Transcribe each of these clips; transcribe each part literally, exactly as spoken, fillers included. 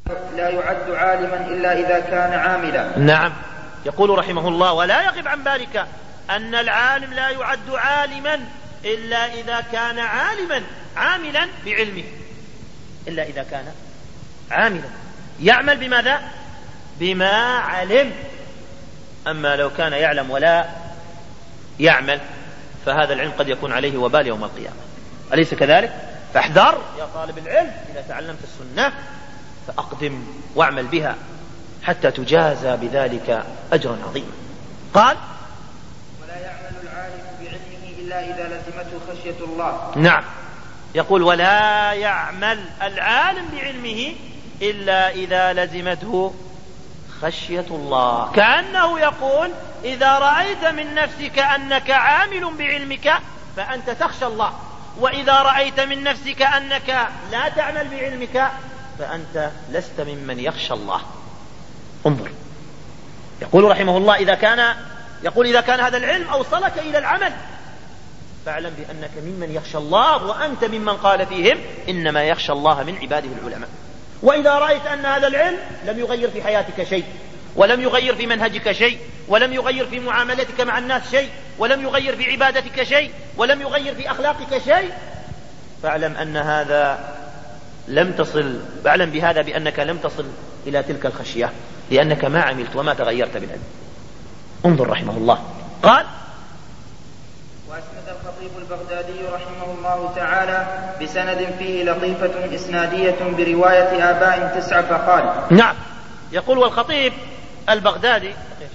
لا يعد عالما إلا إذا كان عاملا. نعم. يقول رحمه الله: ولا يغب عن بالك أن العالم لا يعد عالما إلا إذا كان عالما عاملا بعلمه، إلا إذا كان عاملا يعمل بماذا؟ بما علم. أما لو كان يعلم ولا يعمل فهذا العلم قد يكون عليه وبال يوم القيامة، أليس كذلك؟ فاحذر يا طالب العلم، إذا تعلمت السنة فأقدم واعمل بها حتى تجازى بذلك أجرا عظيما. قال: ولا يعمل العالم بعلمه إلا إذا لزمته خشية الله. نعم. يقول: ولا يعمل العالم بعلمه إلا إذا لزمته خشية الله، كأنه يقول: إذا رأيت من نفسك أنك عامل بعلمك فأنت تخشى الله، وإذا رأيت من نفسك أنك لا تعمل بعلمك فأنت لست ممن يخشى الله. انظر، يقول رحمه الله: إذا كان يقول إذا كان هذا العلم أوصلك إلى العمل فاعلم بأنك ممن يخشى الله، وأنت ممن قال فيهم: إنما يخشى الله من عباده العلماء. وإذا رأيت أن هذا العلم لم يغير في حياتك شيء، ولم يغير في منهجك شيء، ولم يغير في معاملتك مع الناس شيء، ولم يغير في عبادتك شيء، ولم يغير في أخلاقك شيء، فاعلم أن هذا لم تصل فاعلم بهذا بأنك لم تصل إلى تلك الخشية، لأنك ما عملت وما تغيرت بالعلم. انظر رحمه الله. قال: وأسند الخطيب البغدادي رحمه الله تعالى بسند فيه لطيفة إسنادية برواية آباء تسعة فقال. نعم. يقول: والخطيب البغدادي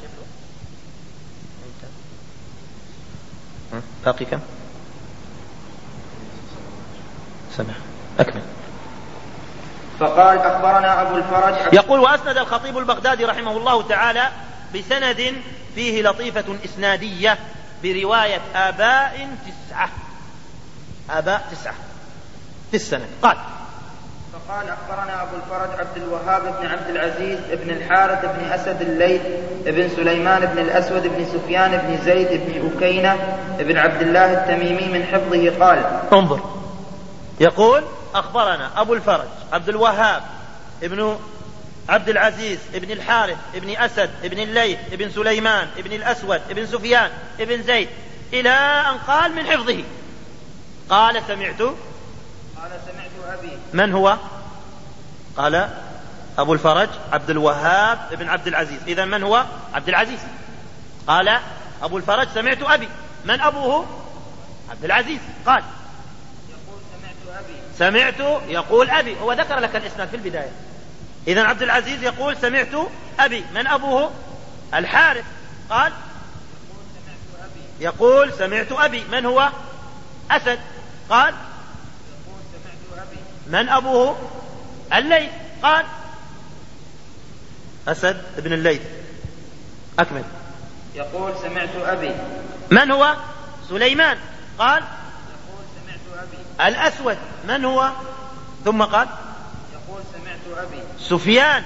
باقي كم؟ سمع أكمل. فقال: أخبرنا أبو الفرج. يقول: وأسند الخطيب البغدادي رحمه الله تعالى بسند فيه لطيفة إسنادية برواية آباء تسعة آباء تسعة في السند. قال: فقال: أخبرنا أبو الفرج عبد الوهاب بن عبد العزيز بن الحارث بن أسد الليث بن سليمان بن الأسود بن سفيان بن زيد بن أكينة بن عبد الله التميمي من حفظه قال. انظر، يقول: أخبرنا أبو الفرج عبد الوهاب ابن عبد العزيز ابن الحارث ابن أسد ابن الليث ابن سليمان ابن الأسود ابن سفيان ابن زيد إلى أن قال من حفظه. قال: سمعت قال سمعت أبي. من هو؟ قال: أبو الفرج عبد الوهاب ابن عبد العزيز. إذن من هو؟ عبد العزيز. قال أبو الفرج: سمعت أبي. من أبوه؟ عبد العزيز. قال: يقول سمعت أبي. سمعت يقول أبي، هو ذكر لك الإسناد في البداية. إذن عبد العزيز يقول: سمعت أبي. من أبوه؟ الحارث. قال: يقول سمعت أبي. يقول: سمعت أبي. من هو؟ أسد. قال: يقول سمعت أبي. من أبوه؟ الليث. قال: أسد ابن الليث. أكمل. يقول سمعت أبي. من هو؟ سليمان. قال: يقول سمعت أبي. الأسود. من هو؟ ثم قال: يقول سمعت أبي. سفيان.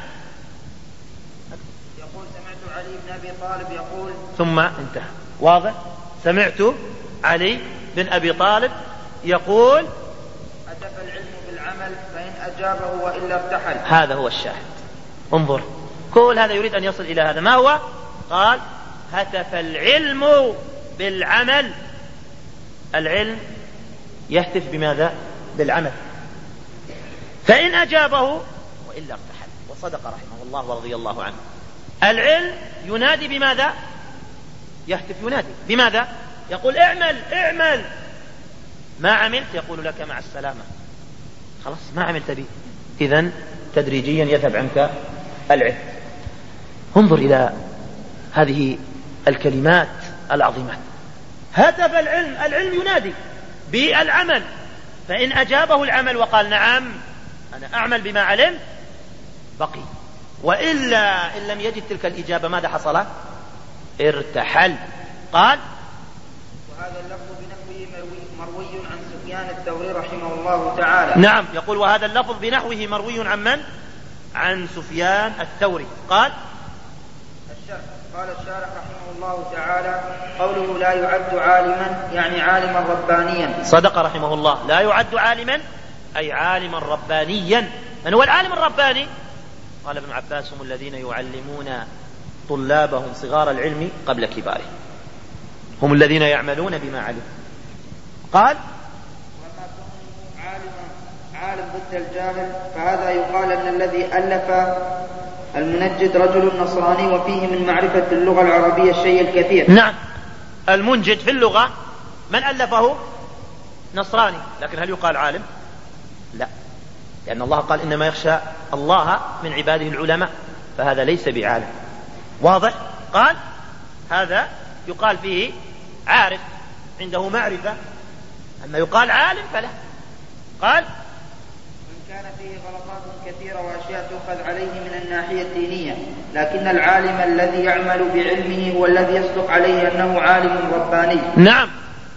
يقول سمعت علي بن أبي طالب يقول. ثم انتهى. واضح؟ سمعت علي بن أبي طالب يقول: هتف العلم بالعمل فإن أجابه وإلا ارتحل. هذا هو الشاهد. انظر، كل هذا يريد أن يصل إلى هذا. ما هو؟ قال: هتف العلم بالعمل. العلم يهتف بماذا؟ بالعمل. فإن أجابه وإلا ارتحل. وصدق رحمه الله ورضي الله عنه. العلم ينادي بماذا؟ يهتف ينادي بماذا؟ يقول: اعمل اعمل. ما عملت يقول لك مع السلامة، خلاص ما عملت به. إذن تدريجيا يذهب عنك العلم. انظر إلى هذه الكلمات العظيمات. هتف العلم، العلم ينادي بالعمل. فإن أجابه العمل وقال: نعم أنا أعمل بما علم، بقي. وإلا إن لم يجد تلك الإجابة ماذا حصل؟ ارتحل. قال: وهذا اللفظ بنحوه مروي عن سفيان الثوري رحمه الله تعالى. نعم. يقول: وهذا اللفظ بنحوه مروي عن من؟ عن سفيان الثوري. قال: الشرح. قال الشارح رحمه الله تعالى: قوله لا يعد عالما يعني عالما ربانيا. صدق رحمه الله. لا يعد عالما أي عالما ربانيا. من هو العالم الرباني؟ قال ابن عباس هم الذين يعلمون طلابهم صغار العلم قبل كباره، هم الذين يعملون بما علموا. قال وما كونه عالما عالم ضد الجاهل، فهذا يقال أن الذي ألف المنجد رجل نصراني وفيه من معرفة اللغة العربية الشيء الكثير. نعم، المنجد في اللغة من ألفه؟ نصراني، لكن هل يقال عالم؟ لا، لأن الله قال إنما يخشى الله من عباده العلماء، فهذا ليس بعالم. واضح؟ قال هذا يقال فيه عارف عنده معرفة، أما يقال عالم فلا. قال وإن كان فيه غلطات كثيرة وأشياء تؤخذ عليه من الناحية الدينية، لكن العالم الذي يعمل بعلمه هو الذي يصدق عليه أنه عالم رباني. نعم،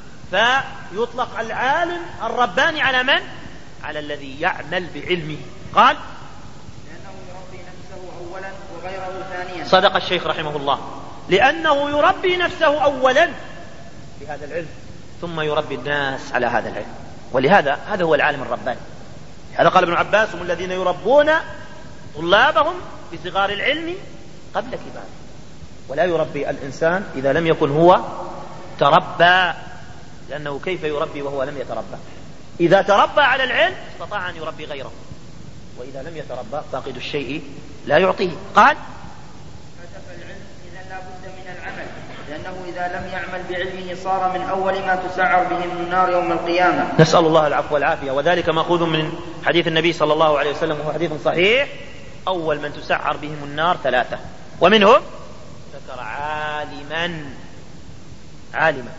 فيطلق العالم الرباني على من؟ على الذي يعمل بعلمه. قال لأنه يربي نفسه أولا وغيره ثانيا. صدق الشيخ رحمه الله، لأنه يربي نفسه أولا بهذا العلم، ثم يربي الناس على هذا العلم، ولهذا هذا هو العالم الرباني. هذا قال ابن عباس هم الذين يربون طلابهم بصغار العلم قبل كباره. ولا يربي الإنسان إذا لم يكن هو تربى، لأنه كيف يربي وهو لم يتربى؟ إذا تربى على العلم استطاع أن يربي غيره، وإذا لم يتربى فاقد الشيء لا يعطيه. قال فلسفة العلم إذا لا بد من العمل، لأنه إذا لم يعمل بعلمه صار من أول ما تسعر بهم النار يوم القيامة. نسأل الله العفو والعافية، وذلك مأخوذ من حديث النبي صلى الله عليه وسلم وهو حديث صحيح: أول من تسعر بهم النار ثلاثة، ومنهم ذكر عالما عالما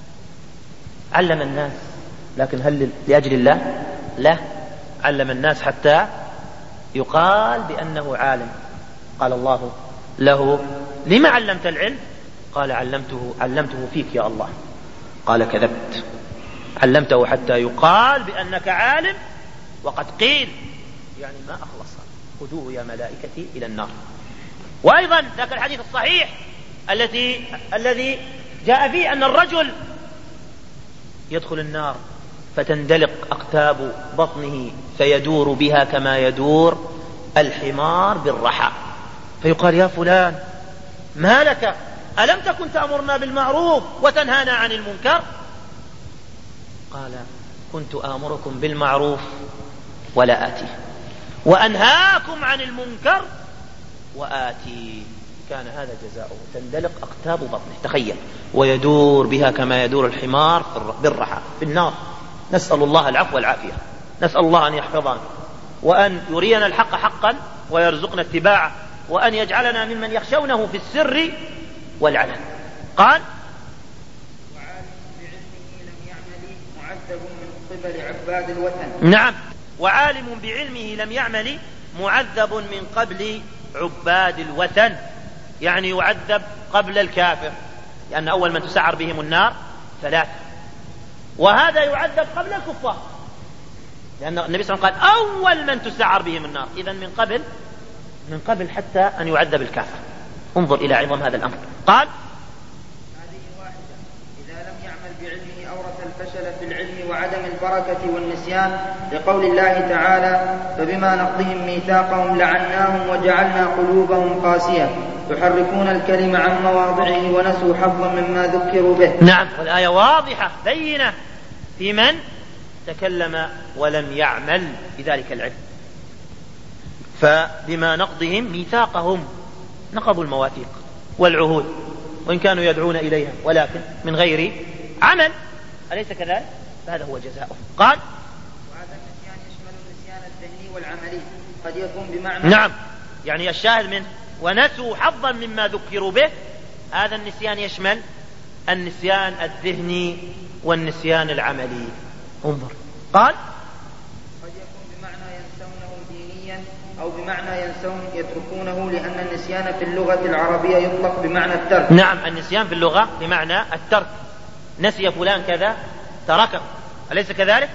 علم الناس، لكن هل لأجل الله؟ لا، علم الناس حتى يقال بأنه عالم. قال الله له: لما علمت العلم؟ قال: علمته علمته فيك يا الله. قال: كذبت، علمته حتى يقال بأنك عالم، وقد قيل يعني ما أخلص، خذوه يا ملائكتي إلى النار. وأيضا ذاك الحديث الصحيح التي الذي جاء فيه أن الرجل يدخل النار فتندلق أقتاب بطنه فيدور بها كما يدور الحمار بالرحى، فيقال: يا فلان ما لك؟ ألم تكن تأمرنا بالمعروف وتنهانا عن المنكر؟ قال: كنت آمركم بالمعروف ولا آتي، وأنهاكم عن المنكر وآتي. كان هذا جزاؤه، تندلق أقتاب بطنه، تخيل، ويدور بها كما يدور الحمار بالرحى في النار. نسأل الله العفو والعافية، نسأل الله أن يحفظنا وأن يرينا الحق حقا ويرزقنا اتباعه، وأن يجعلنا ممن يخشونه في السر والعلن. قال: وعالم بعلمه لم يعمل معذب من قبل عباد الوثن. نعم، وعالم بعلمه لم يعمل معذب من قبل عباد الوثن، يعني يعذب قبل الكافر، لأن أول من تسعر بهم النار ثلاثة، وهذا يعذب قبل الكفار، لأن النبي صلى الله عليه وسلم قال: أول من تسعر بهم النار، إذن من قبل من قبل حتى أن يعذب الكافر. انظر إلى عظم هذا الأمر. قال: هذه واحدة، إذا لم يعمل بعلمه أورث الفشل في العلم وعدم البركة والنسيان، لقول الله تعالى: فبما نقضهم ميثاقهم لعناهم وجعلنا قلوبهم قاسية يحرفون الكلم عن مواضعه ونسوا حظا مما ذكروا به. نعم، والآية واضحة بينة في من تكلم ولم يعمل بذلك العلم. فبما نقضهم ميثاقهم، نقضوا المواثيق والعهود وإن كانوا يدعون إليها، ولكن من غير عمل، أليس كذلك؟ فهذا هو جزاؤه. قال: وهذا النسيان يشمل النسيان الذهني والعملي، قد يكون بمعنى نعم، يعني الشاهد منه ونسوا حظا مما ذكروا به، هذا النسيان يشمل النسيان الذهني والنسيان العملي. انظر. قال: قد يكون بمعنى ينسونه دينيا أو بمعنى ينسون يتركونه، لأن النسيان في اللغة العربية يطلق بمعنى الترك. نعم، النسيان في اللغة بمعنى الترك، نسي فلان كذا تركه، أليس كذلك؟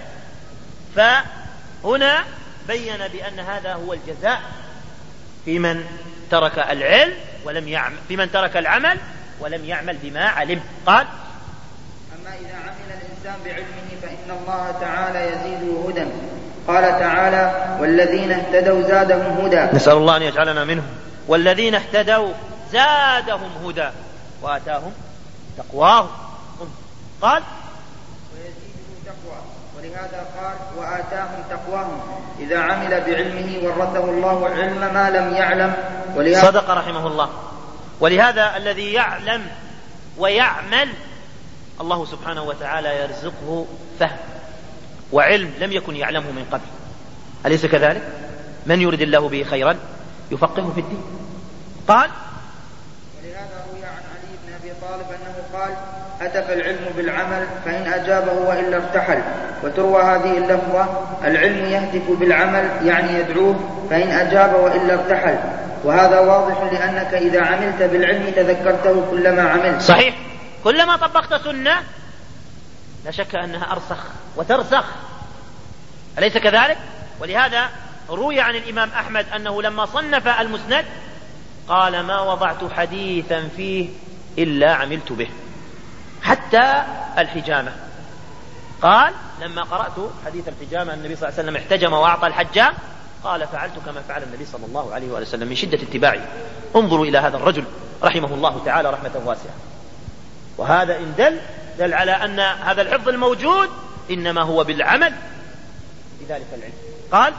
فهنا بين بأن هذا هو الجزاء في من ترك العلم ولم يعمل، في من ترك العمل ولم يعمل بما علم. قال: أما إذا عمل الإنسان بعلمه فإن الله تعالى يزيده هدى. قال تعالى: والذين اهتدوا زادهم هدى. نسأل الله أن يجعلنا منهم. والذين اهتدوا زادهم هدى وآتاهم تقواهم. قال ويزيده تقوى، ولهذا قال وآتاهم تقواهم إذا عمل بعلمه ورثه الله علم ما لم يعلم. صدق رحمه الله. ولهذا الذي يعلم ويعمل الله سبحانه وتعالى يرزقه فهم وعلم لم يكن يعلمه من قبل، أليس كذلك؟ من يرد الله به خيرا يفقهه في الدين. قال ولهذا روي عن علي بن أبي طالب أنه قال هتف العلم بالعمل فإن أجابه وإلا ارتحل. وتروى هذه اللفظة العلم يهتف بالعمل يعني يدعوه فإن أجاب وإلا ارتحل، وهذا واضح لأنك إذا عملت بالعلم تذكرته كلما عملت. صحيح، كلما طبقت سنة لا شك أنها أرسخ وترسخ، أليس كذلك؟ ولهذا روي عن الإمام أحمد أنه لما صنف المسند قال ما وضعت حديثا فيه إلا عملت به، حتى الحجامة. قال لما قرأت حديث الحجامة النبي صلى الله عليه وسلم احتجم وأعطى الحجام، قال فعلت كما فعل النبي صلى الله عليه وسلم من شدة اتباعه. انظروا إلى هذا الرجل رحمه الله تعالى رحمة واسعة. وهذا إن دل دل على أن هذا الحفظ الموجود إنما هو بالعمل بذلك العلم. قال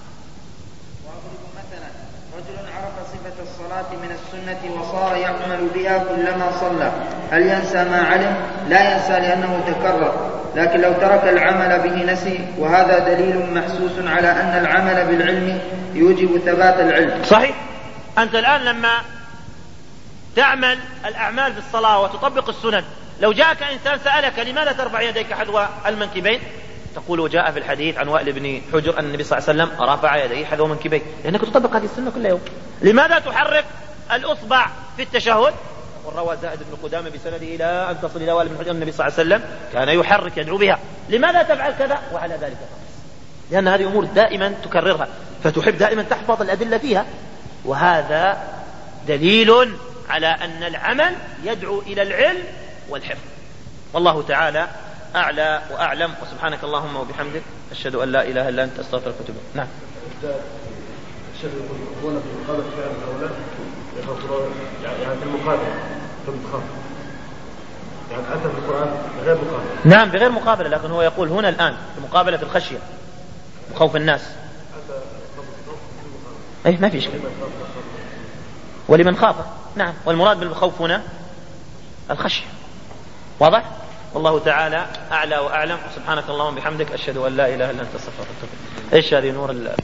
وأضرب مثلا رجل عرف صفة الصلاة من السنة وصار يعمل بها كلما صلى، هل ينسى ما علم؟ لا ينسى لأنه تكرر، لكن لو ترك العمل به نسي، وهذا دليل محسوس على أن العمل بالعلم يوجب ثبات العلم. صحيح. أنت الآن لما تعمل الأعمال في الصلاة وتطبق السنن، لو جاءك إنسان سألك لماذا ترفع يديك حذو المنكبين، تقول وجاء في الحديث عن وائل بن حجر أن النبي صلى الله عليه وسلم رفع يديه حذو منكبيه، لأنك تطبق هذه السنة كل يوم. لماذا تحرك الأصبع في التشهد؟ وروى زائد بن قدامة بسنده إلى أن تصل إلى وائل بن حجر النبي صلى الله عليه وسلم كان يحرك يدعو بها. لماذا تفعل كذا وعلى ذلك فقط؟ لأن هذه أمور دائما تكررها، فتحب دائما تحفظ الأدلة فيها، وهذا دليل على أن العمل يدعو إلى العلم والحفظ. والله تعالى أعلى وأعلم. وسبحانك اللهم وبحمدك أشهد أن لا إله إلا أنت أستغفرك وأتوب إليك. نعم. يقولون في المقابلة فعل الأولى يعني في المقابلة في المقابلة يعني أتى في القرآن بغير مقابلة. نعم بغير مقابلة، لكن هو يقول هنا الآن في مقابلة الخشية وخوف الناس. أي ما في إشكال. ولمن خاف. نعم. والمراد بالخوف هنا الخشية. واضح؟ والله تعالى أعلى وأعلم. سبحانك اللهم وبحمدك أشهد أن لا إله إلا أنت أستغفرك وأتوب إليك. إيش هذه نور الله؟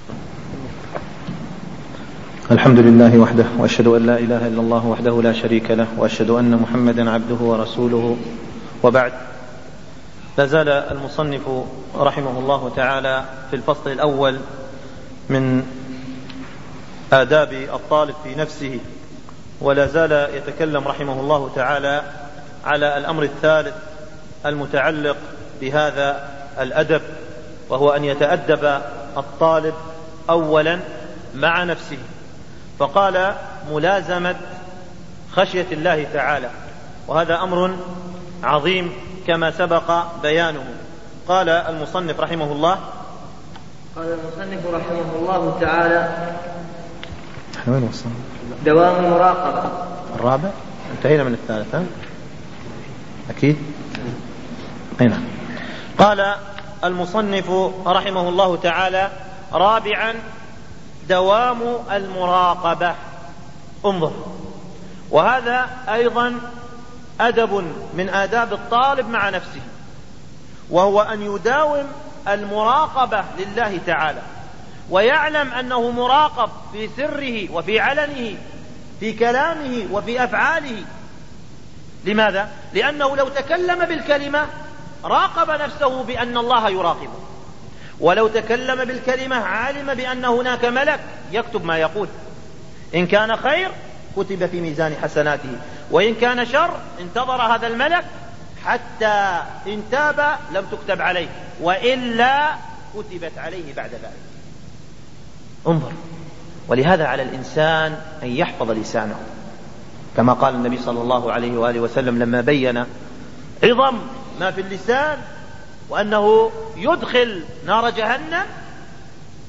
الحمد لله وحده، وأشهد أن لا إله إلا الله وحده لا شريك له، وأشهد أن محمدا عبده ورسوله، وبعد. لازال المصنف رحمه الله تعالى في الفصل الأول من آداب الطالب في نفسه، ولا زال يتكلم رحمه الله تعالى على الأمر الثالث المتعلق بهذا الأدب، وهو أن يتأدب الطالب أولا مع نفسه. فقال ملازمة خشية الله تعالى، وهذا أمر عظيم كما سبق بيانه. قال المصنف رحمه الله قال المصنف رحمه الله تعالى وين وصلنا؟ دوام المراقبة. الرابع انتهينا من الثالث. ها؟ أكيد. هنا قال المصنف رحمه الله تعالى رابعا دوام المراقبة. انظر، وهذا أيضا أدب من آداب الطالب مع نفسه، وهو أن يداوم المراقبة لله تعالى، ويعلم أنه مراقب في سره وفي علنه، في كلامه وفي أفعاله. لماذا؟ لأنه لو تكلم بالكلمة راقب نفسه بأن الله يراقبه، ولو تكلم بالكلمة علم بأن هناك ملك يكتب ما يقول. إن كان خير كتب في ميزان حسناته، وإن كان شر انتظر هذا الملك حتى إن تاب لم تكتب عليه، وإلا كتبت عليه بعد ذلك. انظر، ولهذا على الإنسان أن يحفظ لسانه، كما قال النبي صلى الله عليه وآله وسلم لما بين عظم ما في اللسان وأنه يدخل نار جهنم،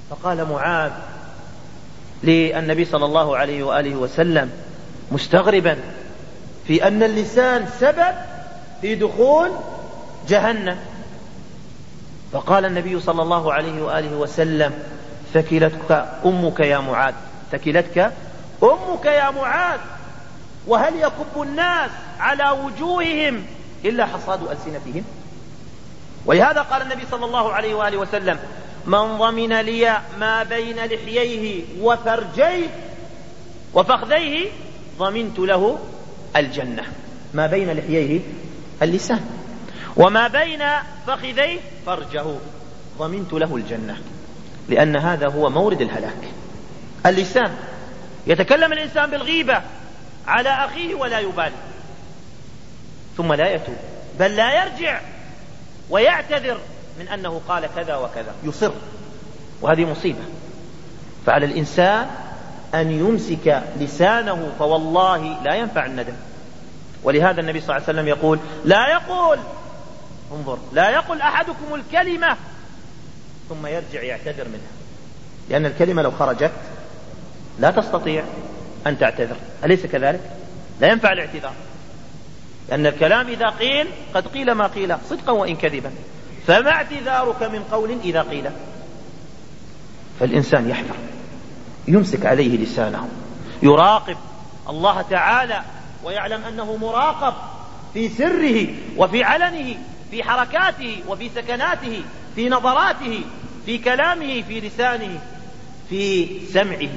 فقال معاذ للنبي صلى الله عليه وآله وسلم مستغربا في أن اللسان سبب في دخول جهنم، فقال النبي صلى الله عليه وآله وسلم ثكلتك أمك يا معاذ، ثكلتك أمك يا معاذ، وهل يكب الناس على وجوههم إلا حصاد ألسنتهم؟ ولهذا قال النبي صلى الله عليه وآله وسلم من ضمن لي ما بين لحييه وفرجيه وفخذيه ضمنت له الجنة. ما بين لحييه اللسان، وما بين فخذيه فرجه، ضمنت له الجنة، لأن هذا هو مورد الهلاك. اللسان، يتكلم الإنسان بالغيبة على أخيه ولا يبالي، ثم لا يتوب بل لا يرجع ويعتذر من أنه قال كذا وكذا، يصر، وهذه مصيبة. فعلى الإنسان أن يمسك لسانه، فوالله لا ينفع الندم. ولهذا النبي صلى الله عليه وسلم يقول لا يقول انظر لا يقول أحدكم الكلمة ثم يرجع يعتذر منها، لأن الكلمة لو خرجت لا تستطيع أن تعتذر، أليس كذلك؟ لا ينفع الاعتذار، لأن الكلام إذا قيل قد قيل ما قيل صدقا وإن كذبا، فما اعتذارك من قول إذا قيل؟ فالإنسان يحذر، يمسك عليه لسانه، يراقب الله تعالى ويعلم أنه مراقب في سره وفي علنه، في حركاته وفي سكناته، في نظراته، في كلامه، في لسانه، في سمعه.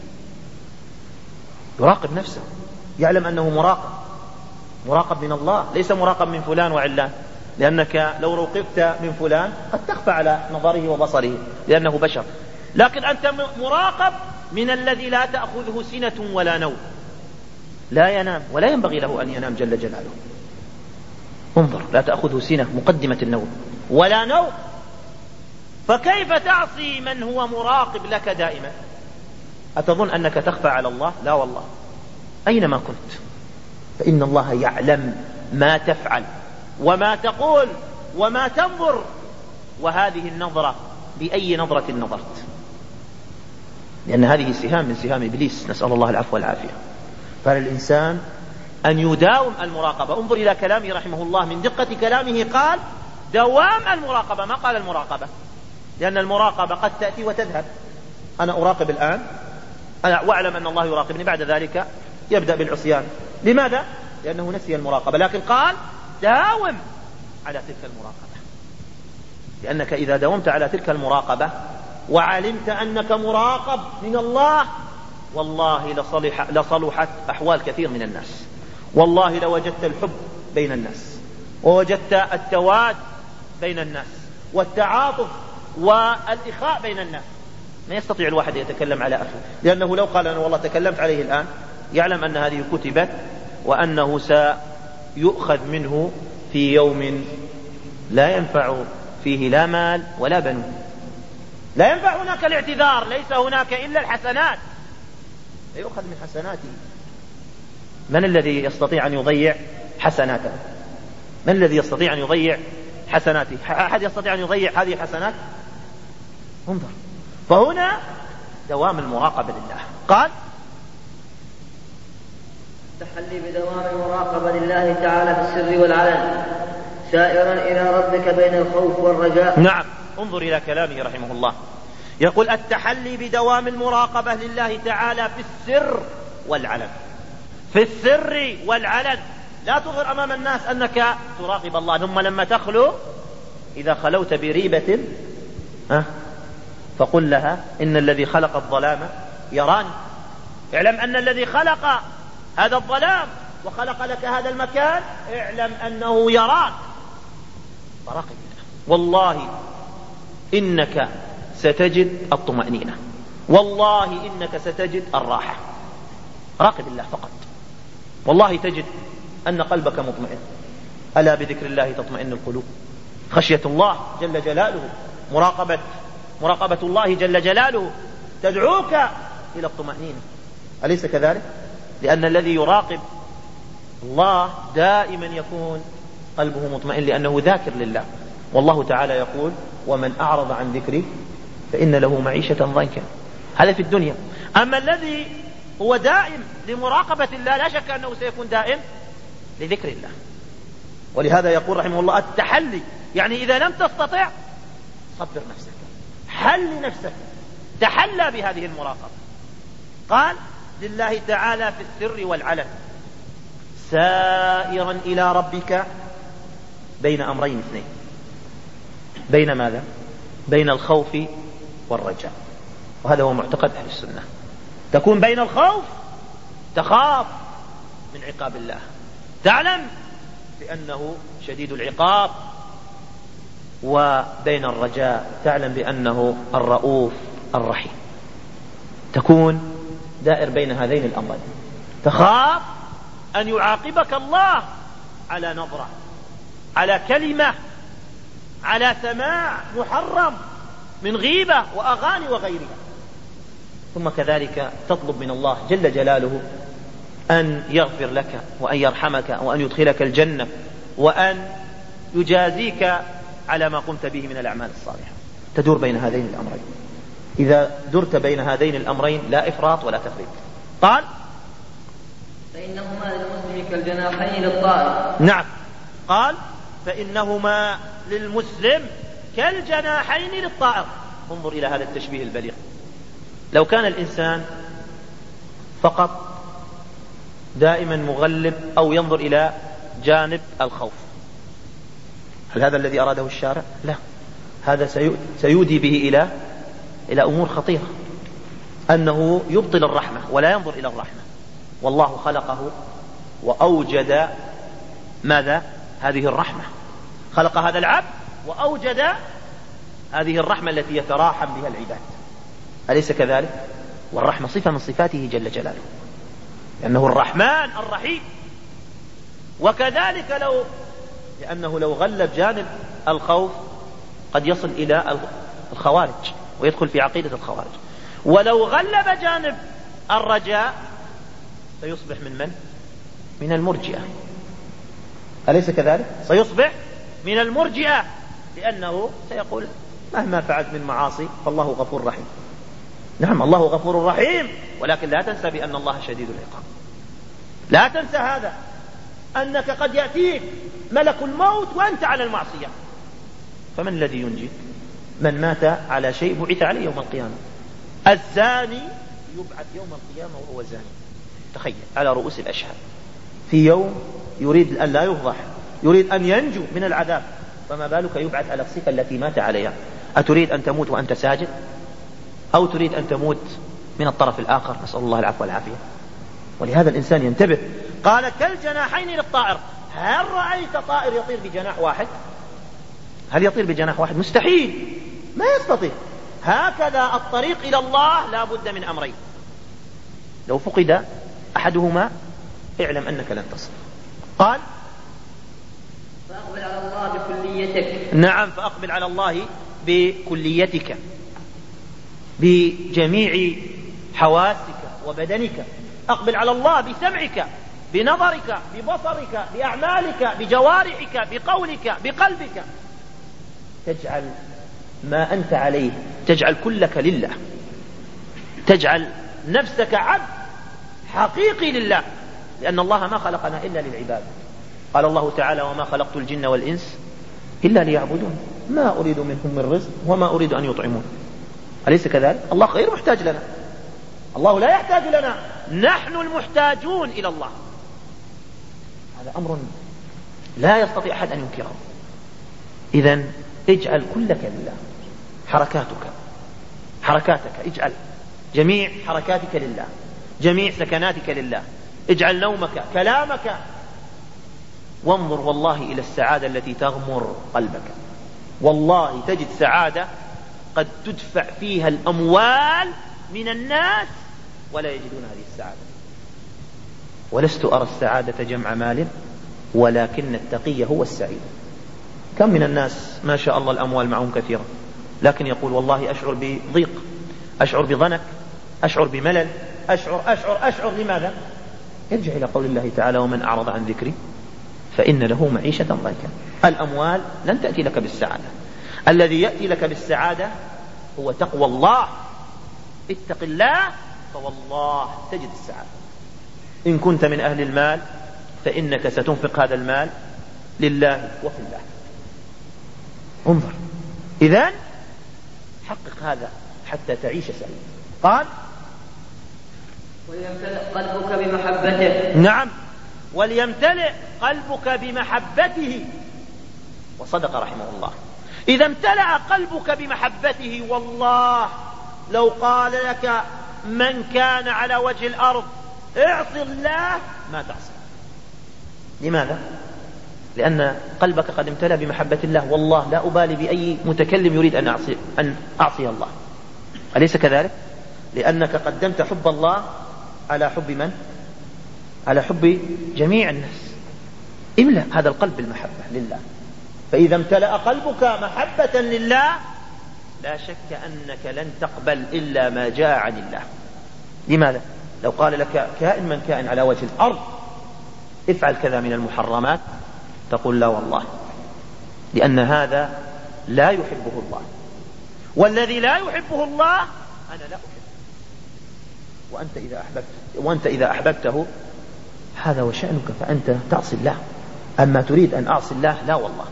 يراقب نفسه، يعلم أنه مراقب، مراقب من الله، ليس مراقب من فلان وعلان، لأنك لو راقبت من فلان قد تخفى على نظره وبصره لأنه بشر، لكن أنت مراقب من الذي لا تأخذه سنة ولا نوم، لا ينام ولا ينبغي له أن ينام جل جلاله. انظر، لا تأخذه سنة مقدمة النوم ولا نوم، فكيف تعصي من هو مراقب لك دائما؟ أتظن أنك تخفى على الله؟ لا والله، أينما كنت فإن الله يعلم ما تفعل وما تقول وما تنظر. وهذه النظرة بأي نظرة نظرت، لأن هذه سهام من سهام إبليس، نسأل الله العفو والعافية. فالإنسان أن يداوم المراقبة. انظر إلى كلامه رحمه الله، من دقة كلامه قال دوام المراقبة، ما قال المراقبة، لأن المراقبة قد تأتي وتذهب. أنا أراقب الآن أنا وأعلم أن الله يراقبني، بعد ذلك يبدأ بالعصيان. لماذا؟ لأنه نسي المراقبة. لكن قال داوم على تلك المراقبة، لأنك إذا داومت على تلك المراقبة وعلمت أنك مراقب من الله، والله لصلح لصلحت أحوال كثير من الناس، والله لوجدت الحب بين الناس، ووجدت التواد بين الناس، والتعاطف والإخاء بين الناس. ما يستطيع الواحد يتكلم على أخيه، لأنه لو قال أنا والله تكلمت عليه الآن يعلم أن هذه كتبت، وأنه سيؤخذ منه في يوم لا ينفع فيه لا مال ولا بنون. لا ينفع هناك الاعتذار، ليس هناك إلا الحسنات، يؤخذ من حسناته. من الذي يستطيع أن يضيع حسناته؟ من الذي يستطيع أن يضيع حسناته؟ أحد يستطيع أن يضيع هذه الحسنات؟ انظر، فهنا دوام المراقبة لله. قال التحلي بدوام المراقبة لله تعالى في السر والعلن، سائرا إلى ربك بين الخوف والرجاء. نعم، انظر إلى كلامه رحمه الله، يقول التحلي بدوام المراقبة لله تعالى في السر والعلن. في السر والعلن، لا تظهر أمام الناس أنك تراقب الله، ثم لما تخلو إذا خلوت بريبة ها فقل لها إن الذي خلق الظلام يراني. اعلم أن الذي خلق هذا الظلام وخلق لك هذا المكان، اعلم أنه يراك، فراقب الله. والله إنك ستجد الطمأنينة، والله إنك ستجد الراحة. راقب الله فقط، والله تجد أن قلبك مطمئن. ألا بذكر الله تطمئن القلوب. خشية الله جل جلاله، مراقبة مراقبة الله جل جلاله تدعوك إلى الطمأنينة، أليس كذلك؟ لأن الذي يراقب الله دائما يكون قلبه مطمئن، لأنه ذاكر لله. والله تعالى يقول ومن أعرض عن ذكري فإن له معيشة ضنكا. هذا في الدنيا. أما الذي هو دائم لمراقبة الله لا شك أنه سيكون دائم لذكر الله. ولهذا يقول رحمه الله التحلي، يعني إذا لم تستطع صبر نفسك، حل نفسك، تحلى بهذه المراقبة. قال لله تعالى في السر والعلن سائرا إلى ربك بين أمرين اثنين. بين ماذا؟ بين الخوف والرجاء. وهذا هو معتقد أهل السنة. تكون بين الخوف، تخاف من عقاب الله، تعلم بأنه شديد العقاب، وبين الرجاء تعلم بأنه الرؤوف الرحيم. تكون دائر بين هذين الأمرين، تخاف أن يعاقبك الله على نظرة، على كلمة، على سماع محرم من غيبة وأغاني وغيرها. ثم كذلك تطلب من الله جل جلاله أن يغفر لك وأن يرحمك وأن يدخلك الجنة وأن يجازيك على ما قمت به من الأعمال الصالحة. تدور بين هذين الأمرين. إذا درت بين هذين الأمرين لا إفراط ولا تفريط. قال فإنهما للمسلم كالجناحين للطائر. نعم، قال فإنهما للمسلم كالجناحين للطائر. انظر إلى هذا التشبيه البليغ. لو كان الإنسان فقط دائما مغلب أو ينظر إلى جانب الخوف، هل هذا الذي أراده الشارع؟ لا، هذا سيودي به إلى إلى أمور خطيرة، أنه يبطل الرحمة ولا ينظر إلى الرحمة. والله خلقه وأوجد ماذا؟ هذه الرحمة. خلق هذا العبد وأوجد هذه الرحمة التي يتراحم بها العباد، أليس كذلك؟ والرحمة صفة من صفاته جل جلاله، لأنه الرحمن الرحيم. وكذلك لو لأنه لو غلب جانب الخوف قد يصل إلى الخوارج ويدخل في عقيدة الخوارج، ولو غلب جانب الرجاء سيصبح من من؟ من المرجئة، أليس كذلك؟ سيصبح من المرجئة، لأنه سيقول مهما فعلت من معاصي فالله غفور رحيم. نعم، الله غفور رحيم، ولكن لا تنسى بأن الله شديد العقاب. لا تنسى هذا، أنك قد يأتيك ملك الموت وأنت على المعصية، فمن الذي ينجي؟ من مات على شيء بعث عليه يوم القيامة. الزاني يبعث يوم القيامة وهو زاني، تخيل، على رؤوس الأشهاد في يوم يريد أن لا يفضح، يريد أن ينجو من العذاب، فما بالك يبعث على الصفة التي مات عليها. أتريد أن تموت وأنت ساجد، أو تريد أن تموت من الطرف الآخر؟ نسأل الله العفو والعافية. ولهذا الإنسان ينتبه. قال كالجناحين للطائر. هل رأيت طائر يطير بجناح واحد؟ هل يطير بجناح واحد؟ مستحيل، ما يستطيع. هكذا الطريق إلى الله لا بد من أمرين، لو فقد أحدهما اعلم أنك لن تصل. قال فأقبل على الله بكليتك. نعم، فأقبل على الله بكليتك، بجميع حواسك وبدنك. أقبل على الله بسمعك، بنظرك، ببصرك، بأعمالك، بجوارحك، بقولك، بقلبك. تجعل ما أنت عليه، تجعل كلك لله، تجعل نفسك عبد حقيقي لله، لأن الله ما خلقنا إلا للعبادة. قال الله تعالى وما خلقت الجن والإنس إلا ليعبدون ما أريد منهم من رزق وما أريد أن يطعمون. أليس كذلك؟ الله غير محتاج لنا، الله لا يحتاج لنا، نحن المحتاجون إلى الله. هذا أمر لا يستطيع أحد أن ينكره. إذن اجعل كلك لله، حركاتك حركاتك اجعل جميع حركاتك لله، جميع سكناتك لله. اجعل نومك، كلامك، وانظر والله إلى السعادة التي تغمر قلبك. والله تجد سعادة قد تدفع فيها الأموال من الناس ولا يجدون هذه السعادة. ولست أرى السعادة جمع مال ولكن التقي هو السعيد. كم من الناس ما شاء الله الأموال معهم كثيرة، لكن يقول والله أشعر بضيق، أشعر بضنك، أشعر بملل، أشعر أشعر أشعر لماذا؟ ارجع إلى قول الله تعالى ومن أعرض عن ذكري فإن له معيشة ضنكا. الأموال لن تأتي لك بالسعادة، الذي يأتي لك بالسعادة هو تقوى الله. اتق الله فوالله تجد السعادة. إن كنت من أهل المال فإنك ستنفق هذا المال لله وفي الله. انظر إذن حقق هذا حتى تعيش سعيدا. قال وليمتلئ قلبك بمحبته. نعم، وليمتلئ قلبك بمحبته. وصدق رحمه الله. إذا امتلأ قلبك بمحبته والله لو قال لك من كان على وجه الأرض اعصي الله ما تعصي. لماذا؟ لأن قلبك قد امتلأ بمحبة الله. والله لا أبالي بأي متكلم يريد أن أعصي, أن أعصي الله. أليس كذلك؟ لأنك قدمت حب الله على حب من؟ على حب جميع الناس. املأ هذا القلب بالمحبة لله. فإذا امتلأ قلبك محبة لله لا شك أنك لن تقبل إلا ما جاء عن الله. لماذا؟ لو قال لك كائن من كائن على وجه الأرض افعل كذا من المحرمات تقول لا والله، لأن هذا لا يحبه الله، والذي لا يحبه الله أنا لا أحبه. وأنت إذا أحببت وأنت إذا أحببته هذا وشأنك، فأنت تعصي الله. أما تريد أن أعصي الله لا والله.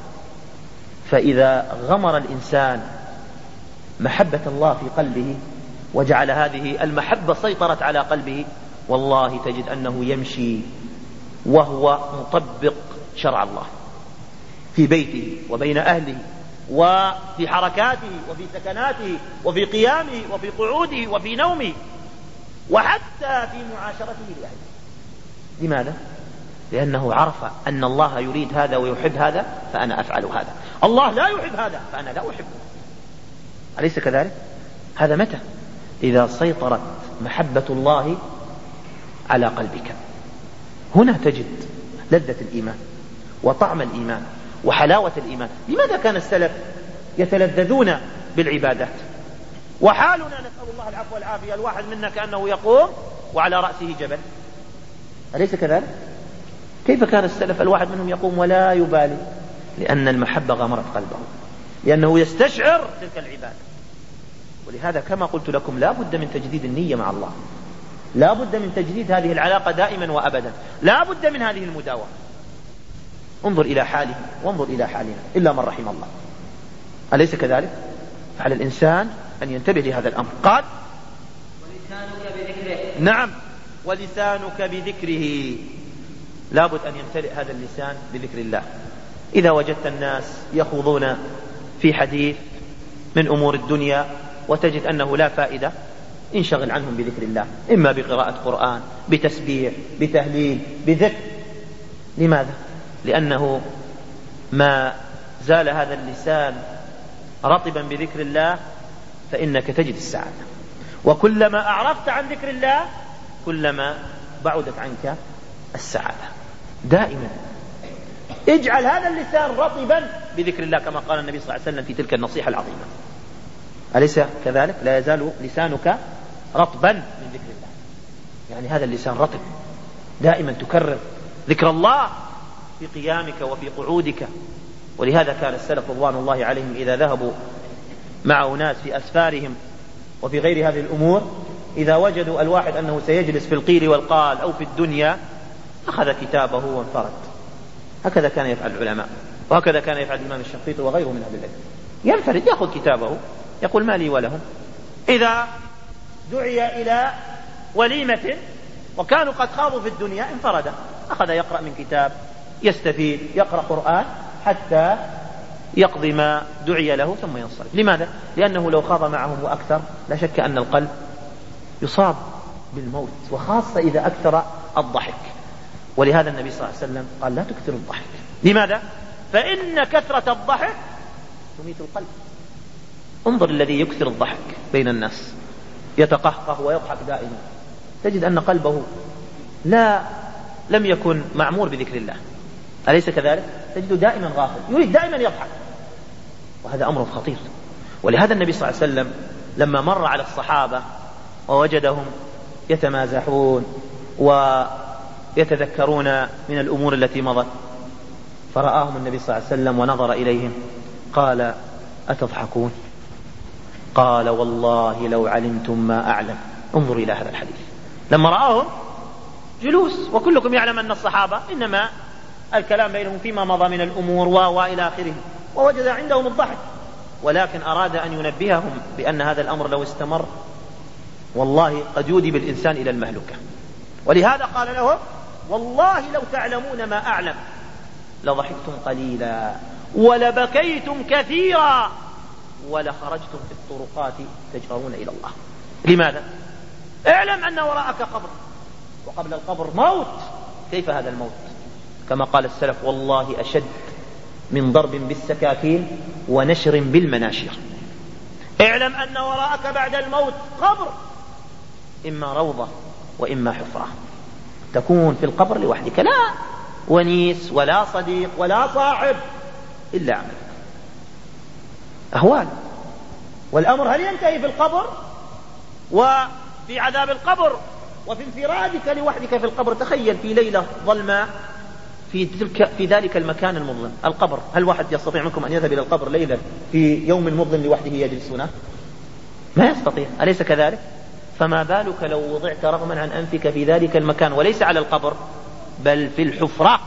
فإذا غمر الإنسان محبة الله في قلبه وجعل هذه المحبة سيطرت على قلبه، والله تجد أنه يمشي وهو مطبق شرع الله في بيته وبين أهله وفي حركاته وفي سكناته وفي قيامه وفي قعوده وفي نومه وحتى في معاشرته لأهله. لماذا؟ لأنه عرف أن الله يريد هذا ويحب هذا فأنا أفعل هذا. الله لا يحب هذا فأنا لا أحبه. أليس كذلك؟ هذا متى؟ إذا سيطرت محبة الله على قلبك. هنا تجد لذة الإيمان وطعم الإيمان وحلاوة الإيمان. لماذا كان السلف يتلذذون بالعبادات وحالنا نسأل الله العفو والعافية الواحد منا كأنه يقوم وعلى رأسه جبل؟ أليس كذلك؟ كيف كان السلف الواحد منهم يقوم ولا يبالي؟ لأن المحبة غمرت قلبه، لأنه يستشعر تلك العبادة. ولهذا كما قلت لكم لا بد من تجديد النية مع الله، لا بد من تجديد هذه العلاقة دائما وأبدا، لا بد من هذه المداومة. انظر إلى حاله وانظر إلى حالنا إلا من رحم الله. أليس كذلك؟ فعلى الإنسان أن ينتبه لهذا الأمر. قال ولسانك بذكره. نعم، ولسانك بذكره. لابد أن يمتلئ هذا اللسان بذكر الله. إذا وجدت الناس يخوضون في حديث من أمور الدنيا وتجد أنه لا فائدة، انشغل عنهم بذكر الله، إما بقراءة قرآن، بتسبيح، بتهليل، بذكر. لماذا؟ لأنه ما زال هذا اللسان رطبا بذكر الله فإنك تجد السعادة. وكلما أعرفت عن ذكر الله كلما بعدت عنك السعادة. دائما اجعل هذا اللسان رطبا بذكر الله كما قال النبي صلى الله عليه وسلم في تلك النصيحة العظيمة. أليس كذلك؟ لا يزال لسانك رطبا من ذكر الله، يعني هذا اللسان رطب، دائما تكرر ذكر الله في قيامك وفي قعودك. ولهذا كان السلف رضوان الله عليهم إذا ذهبوا مع أناس في أسفارهم وفي غير هذه الأمور، إذا وجدوا الواحد أنه سيجلس في القيل والقال أو في الدنيا أخذ كتابه وانفرد. هكذا كان يفعل العلماء، وهكذا كان يفعل الإمام الشنقيطي وغيره من أهل العلم. ينفرد يأخذ كتابه يقول ما لي ولهم. إذا دعي إلى وليمة وكانوا قد خاضوا في الدنيا انفرد، أخذ يقرأ من كتاب، يستفيد، يقرأ قرآن حتى يقضي ما دعي له ثم ينصرف. لماذا؟ لأنه لو خاض معهم وأكثر لا شك أن القلب يصاب بالموت، وخاصة إذا أكثر الضحك. ولهذا النبي صلى الله عليه وسلم قال لا تكثر الضحك. لماذا؟ فإن كثرة الضحك تميت القلب. انظر الذي يكثر الضحك بين الناس يتقهقه ويضحك دائما، تجد أن قلبه لا لم يكن معمور بذكر الله. أليس كذلك؟ تجده دائما غافل، يريد دائما يضحك، وهذا أمر خطير. ولهذا النبي صلى الله عليه وسلم لما مر على الصحابة ووجدهم يتمازحون ويتذكرون من الأمور التي مضت، فرآهم النبي صلى الله عليه وسلم ونظر إليهم قال أتضحكون؟ قال والله لو علمتم ما أعلم. انظر إلى هذا الحديث، لما رآهم جلوس وكلكم يعلم أن الصحابة إنما الكلام بينهم فيما مضى من الأمور وإلى آخره، ووجد عندهم الضحك، ولكن أراد أن ينبههم بأن هذا الأمر لو استمر والله قد يودي بالإنسان إلى المهلكة. ولهذا قال لهم والله لو تعلمون ما أعلم لضحكتم قليلا ولبكيتم كثيرا ولخرجتم في الطرقات تجأرون إلى الله. لماذا؟ اعلم أن وراءك قبر، وقبل القبر موت. كيف هذا الموت؟ كما قال السلف والله أشد من ضرب بالسكاكين ونشر بالمناشير. اعلم أن وراءك بعد الموت قبر، إما روضة وإما حفرة. تكون في القبر لوحدك، لا ونيس ولا صديق ولا صاحب إلا عملك. أهوال. والأمر هل ينتهي في القبر وفي عذاب القبر وفي انفرادك لوحدك في القبر؟ تخيل في ليلة ظلماء في تلك في ذلك المكان المظلم القبر، هل واحد يستطيع منكم أن يذهب إلى القبر ليلة في يوم مظلم لوحده يجلس هناك؟ ما يستطيع، أليس كذلك؟ فما بالك لو وضعت رغما عن أنفك في ذلك المكان، وليس على القبر بل في الحفرة،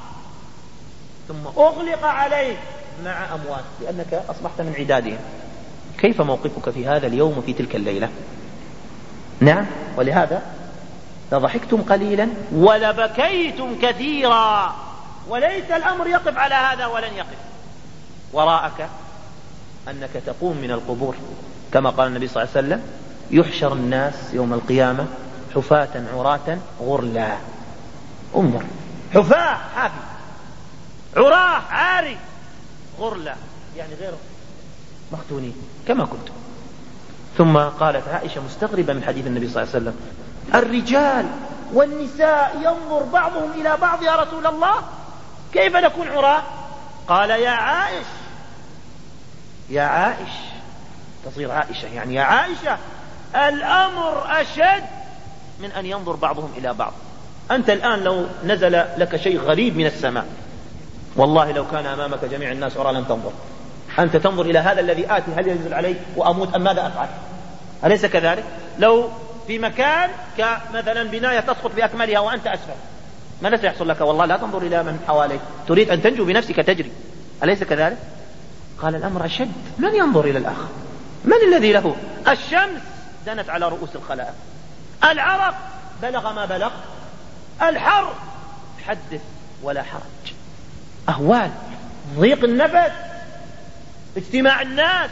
ثم أغلق عليك مع أموات لأنك أصبحت من عدادهم. كيف موقفك في هذا اليوم وفي تلك الليلة؟ نعم. ولهذا لضحكتم قليلا ولبكيتم كثيرا. وليس الأمر يقف على هذا ولن يقف. وراءك أنك تقوم من القبور كما قال النبي صلى الله عليه وسلم يحشر الناس يوم القيامة حفاة عراة غرلا. انظر، حفاة حافي، عراه عاري، غرلا يعني غير مختونين كما كنتم. ثم قالت عائشة مستغربة من حديث النبي صلى الله عليه وسلم الرجال والنساء ينظر بعضهم إلى بعض يا رسول الله، كيف نكون عراة؟ قال يا عائش يا عائش، تصير عائشة يعني يا عائشة الأمر أشد من أن ينظر بعضهم إلى بعض. أنت الآن لو نزل لك شيء غريب من السماء والله لو كان أمامك جميع الناس عراة لن تنظر، أنت تنظر إلى هذا الذي آتي هل ينزل علي وأموت أم ماذا أفعل؟ أليس كذلك؟ لو في مكان كمثلا بناية تسقط بأكملها وأنت أسفل ماذا سيحصل لك؟ والله لا تنظر إلى من حواليك، تريد أن تنجو بنفسك تجري، أليس كذلك؟ قال الأمر أشد، من ينظر إلى الآخر؟ من الذي له؟ الشمس دنت على رؤوس الخلائق، العرق بلغ ما بلغ، الحر حدث ولا حرج، أهوال، ضيق النفس، اجتماع الناس،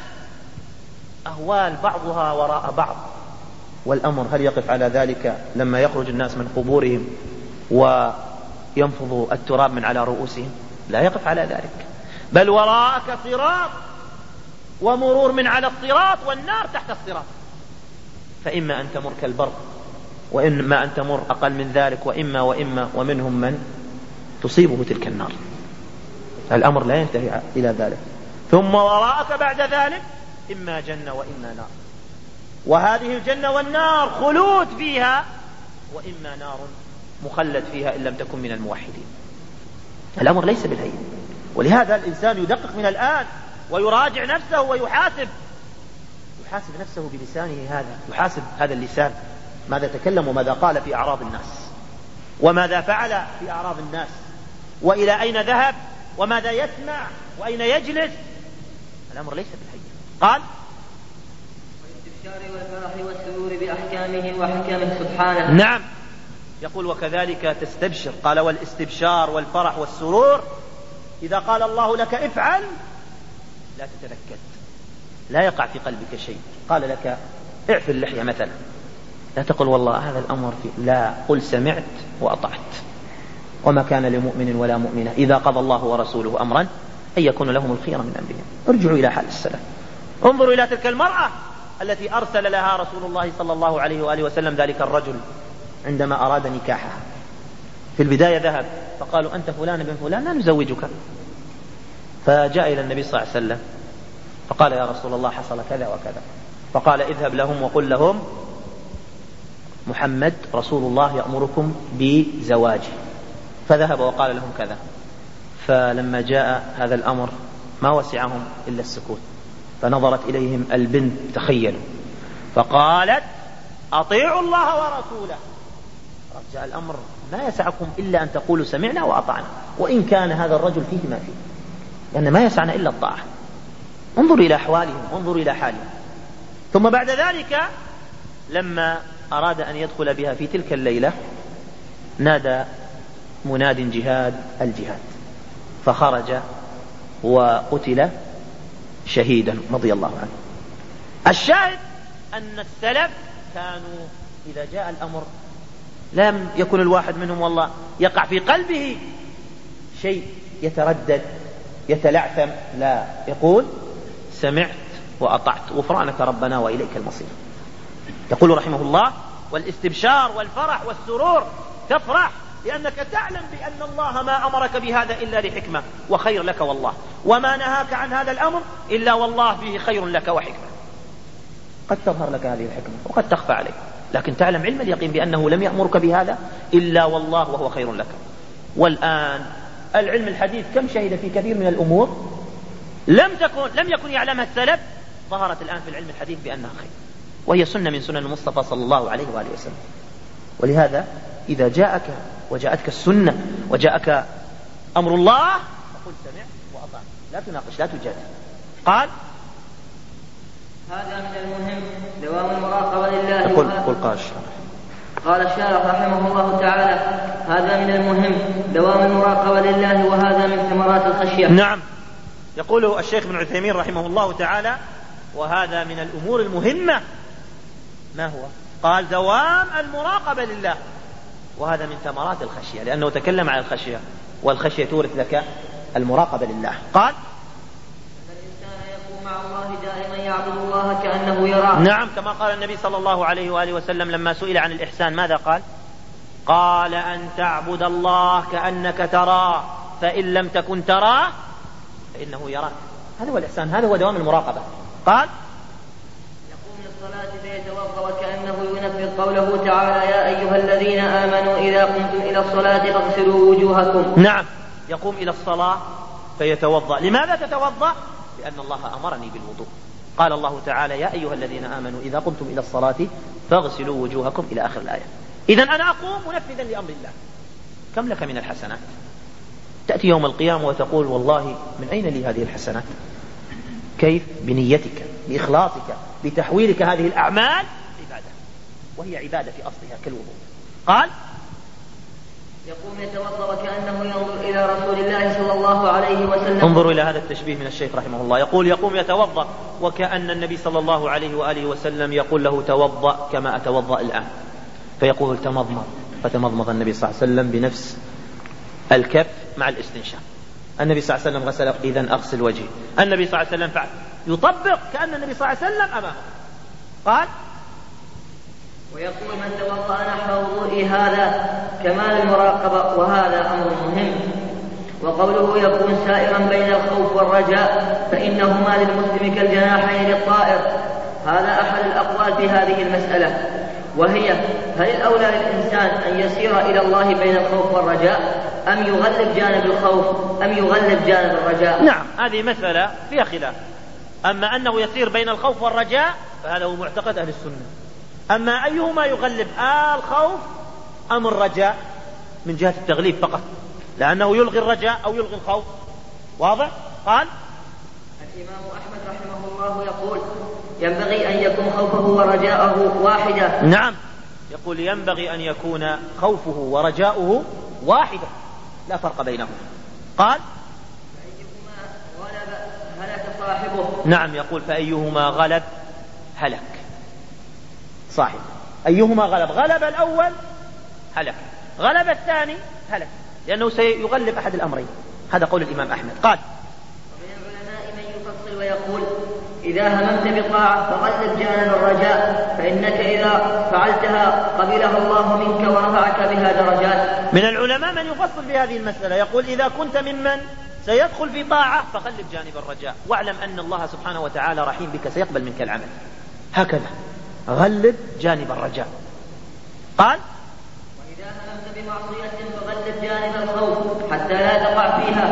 أهوال بعضها وراء بعض. والأمر هل يقف على ذلك لما يخرج الناس من قبورهم وينفض التراب من على رؤوسهم؟ لا يقف على ذلك، بل وراءك صراط ومرور من على الصراط والنار تحت الصراط، فإما أن تمر كالبرق وإما أن تمر أقل من ذلك، وإما وإما ومنهم من تصيبه تلك النار. الأمر لا ينتهي إلى ذلك. ثم وراءك بعد ذلك إما جنة وإما نار، وهذه الجنة والنار خلود فيها، وإما نار مخلد فيها إن لم تكن من الموحدين. الأمر ليس بالهين. ولهذا الإنسان يدقق من الآن ويراجع نفسه ويحاسب يحاسب نفسه بلسانه هذا، يحاسب هذا اللسان ماذا تكلم وماذا قال في أعراض الناس، وماذا فعل في أعراض الناس، وإلى أين ذهب، وماذا يسمع، وأين يجلس. الأمر ليس بالهين. قال والاستبشار والفرح والسرور بأحكامه وحكمه سبحانه. نعم، يقول وكذلك تستبشر. قال والاستبشار والفرح والسرور إذا قال الله لك افعل لا تتنكد، لا يقع في قلبك شيء. قال لك اعف اللحية مثلا، لا تقل والله هذا الأمر فيه، لا، قل سمعت وأطعت. وما كان لمؤمن ولا مؤمنة إذا قضى الله ورسوله أمرا أن يكون لهم الخير من أمرهم. ارجعوا إلى حال السلف. انظروا إلى تلك المرأة التي أرسل لها رسول الله صلى الله عليه وآله وسلم ذلك الرجل عندما أراد نكاحها. في البداية ذهب فقالوا أنت فلان بن فلان لا نزوجك، فجاء إلى النبي صلى الله عليه وسلم فقال يا رسول الله حصل كذا وكذا، فقال اذهب لهم وقل لهم محمد رسول الله يأمركم بزواجه. فذهب وقال لهم كذا. فلما جاء هذا الأمر ما وسعهم إلا السكوت، فنظرت إليهم البنت، تخيلوا، فقالت أطيعوا الله ورسوله. رجاء الأمر ما يسعكم إلا أن تقولوا سمعنا وأطعنا، وإن كان هذا الرجل فيه ما فيه، لأن ما يسعنا إلا الطاعة. انظر إلى أحوالهم، انظر إلى حالهم. ثم بعد ذلك لما أراد أن يدخل بها في تلك الليلة نادى مناد جهاد الجهاد، فخرج وقتل شهيدا رضي الله عنه. الشاهد أن السلف كانوا إذا جاء الأمر لم يكن الواحد منهم والله يقع في قلبه شيء يتردد يتلعثم، لا، يقول سمعت وأطعت، غفرانك ربنا وإليك المصير. يقول رحمه الله: والاستبشار والفرح والسرور، تفرح لأنك تعلم بأن الله ما أمرك بهذا إلا لحكمة وخير لك والله، وما نهاك عن هذا الأمر إلا والله فيه خير لك وحكمة. قد تظهر لك هذه الحكمة وقد تخفى عليك، لكن تعلم علم اليقين بأنه لم يأمرك بهذا إلا والله وهو خير لك. والآن العلم الحديث كم شهد في كثير من الأمور لم تكن لم يكن يعلمها السلف، ظهرت الآن في العلم الحديث بأنها خير، وهي سنة من سنن المصطفى صلى الله عليه وآله وسلم. ولهذا إذا جاءك وجاءتك السنة وجاءك أمر الله فقل سمع وأطع، لا تناقش لا تجادل. قال: هذا من المهم دوام المراقبة لله. قل قل قال الشارح قال الشارح رحمه الله تعالى: هذا من المهم دوام المراقبة لله، وهذا من ثمرات الخشية. نعم، يقول الشيخ ابن عثيمين رحمه الله تعالى: وهذا من الأمور المهمة. ما هو؟ قال: دوام المراقبة لله، وهذا من ثمرات الخشية، لأنه تكلم عن الخشية، والخشية تورث لك المراقبة لله. قال: الإنسان يكون مع الله دائما يعبد الله كأنه يراه. نعم، كما قال النبي صلى الله عليه وآله وسلم لما سئل عن الإحسان ماذا قال؟ قال: أن تعبد الله كأنك تراه، فإن لم تكن تراه فإنه يراك. هذا هو الإحسان، هذا هو دوام المراقبة. قال: يقوم للصلاة فيتوضأ وكأنه ينفذ قوله تعالى: يا أيها الذين آمنوا إذا قمتم إلى الصلاة فاغسلوا وجوهكم. نعم، يقوم إلى الصلاة فيتوضأ. لماذا تتوضأ؟ لأن الله أمرني بالوضوء. قال الله تعالى: يا أيها الذين آمنوا إذا قمتم إلى الصلاة فاغسلوا وجوهكم إلى آخر الآية. إذن أنا أقوم منفذا لأمر الله. كم لك من الحسنات؟ تأتي يوم القيامة وتقول: والله من أين لي هذه الحسنات؟ كيف؟ بنيتك، بإخلاصك، بتحويلك هذه الأعمال عبادة، وهي عبادة في أصلها كالوضوء. قال: يقوم يتوضأ وكأنه ينظر إلى رسول الله صلى الله عليه وسلم. انظروا إلى هذا التشبيه من الشيخ رحمه الله، يقول: يقوم يتوضأ وكأن النبي صلى الله عليه وآله وسلم يقول له: توضأ كما أتوضأ الآن، فيقول: تمضمض، فتمضمض النبي صلى الله عليه وسلم بنفس الكف مع الاستنشاق. النبي صلى الله عليه وسلم غسل، إذن أغسل وجهي. النبي صلى الله عليه وسلم فعل، يطبق كأن النبي صلى الله عليه وسلم أمامه. قال: ويقول: من توضأ نحو وضوئي هذا كمال المراقبة، وهذا أمر مهم. وقوله يكون سائرا بين الخوف والرجاء، فإنهما للمسلم كالجناحين للطائر. هذا أحد الأقوال في هذه المسألة، وهي: هل الأولى للإنسان أن يسير إلى الله بين الخوف والرجاء، أم يغلب جانب الخوف أم يغلب جانب الرجاء؟ نعم، هذه مسألة فيها خلاف. أما أنه يسير بين الخوف والرجاء فهذا هو معتقد أهل السنة. أما أيهما يغلب، آه الخوف أم الرجاء، من جهة التغليب فقط، لأنه يلغي الرجاء أو يلغي الخوف. واضح؟ قال: الإمام أحمد رحمه الله يقول: ينبغي أن يكون خوفه ورجاءه واحدة. نعم، يقول: ينبغي أن يكون خوفه ورجاؤه واحدة، لا فرق بينهم. قال: فأيهما غلب هلك صاحبه. نعم، يقول: فأيهما غلب هلك صاحب. أيهما غلب، غلب الأول هلك، غلب الثاني هلك، لأنه سيغلب أحد الأمرين. هذا قول الإمام أحمد. قال: ومن العلماء من يفصل ويقول: إذا هممت بطاعة فغلب جانب الرجاء، فإنك إذا فعلتها قبلها الله منك ورفعك بها درجات. من العلماء من يفصل في هذه المسألة، يقول: إذا كنت ممن سيدخل في طاعة فغلب جانب الرجاء، واعلم أن الله سبحانه وتعالى رحيم بك، سيقبل منك العمل. هكذا غلب جانب الرجاء. قال: وإذا هممت بمعصية فغلب جانب الخوف حتى لا تقع فيها،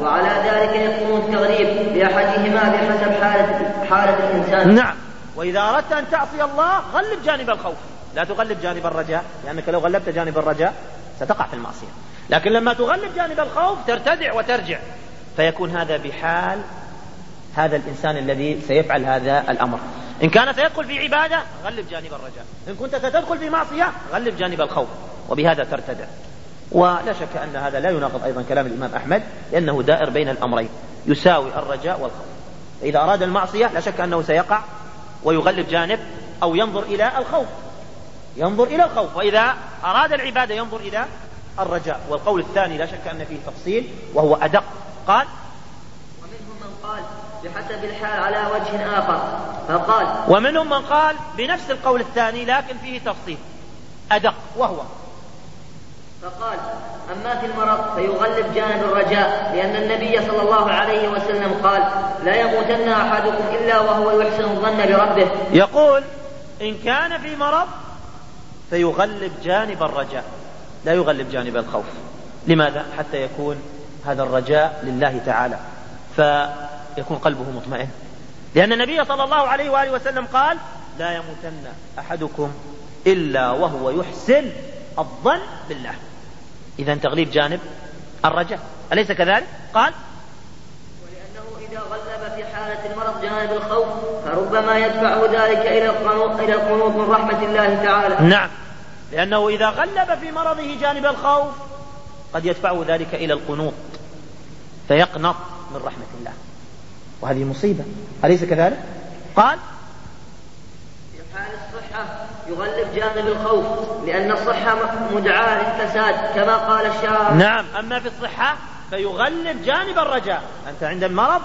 وعلى ذلك يكون التغليب لأحدهما بحسب حالة, حالة الإنسان. نعم. وإذا أردت أن تعصي الله غلب جانب الخوف، لا تغلب جانب الرجاء، لأنك لو غلبت جانب الرجاء ستقع في المعصية. لكن لما تغلب جانب الخوف ترتدع وترجع، فيكون هذا بحال هذا الإنسان الذي سيفعل هذا الأمر. إن كان سيدخل في عبادة غلب جانب الرجاء، إن كنت ستدخل في معصية غلب جانب الخوف، وبهذا ترتدع. ولا شك أن هذا لا يناقض أيضا كلام الإمام أحمد، لأنه دائر بين الأمرين، يساوي الرجاء والخوف. إذا أراد المعصية لا شك أنه سيقع ويغلب جانب، أو ينظر إلى الخوف، ينظر إلى الخوف. وإذا أراد العبادة ينظر إلى الرجاء. والقول الثاني لا شك أن فيه تفصيل وهو أدق. قال: ومنهم من قال بحسب الحال على وجه آخر، فقال. ومنهم من قال بنفس القول الثاني لكن فيه تفصيل أدق، وهو فقال: أما في المرض فيغلب جانب الرجاء، لأن النبي صلى الله عليه وسلم قال: لا يموتن أحدكم إلا وهو يحسن الظن بربه. يقول إن كان في مرض فيغلب جانب الرجاء، لا يغلب جانب الخوف. لماذا؟ حتى يكون هذا الرجاء لله تعالى، فيكون قلبه مطمئن، لأن النبي صلى الله عليه وآله وسلم قال: لا يموتن أحدكم إلا وهو يحسن الظن بالله. إذن تغليب جانب الرجاء، أليس كذلك؟ قال: ولأنه إذا غلب في حالة المرض جانب الخوف فربما يدفعه ذلك إلى القنوط إلى القنوط من رحمة الله تعالى. نعم، لأنه إذا غلب في مرضه جانب الخوف قد يدفعه ذلك إلى القنوط، فيقنط من رحمة الله، وهذه مصيبة، أليس كذلك؟ قال: في حال الصحة يغلب جانب الخوف، لأن الصحة مدعاة للفساد كما قال الشاعر. نعم. أما في الصحة فيغلب جانب الرجاء. أنت عند المرض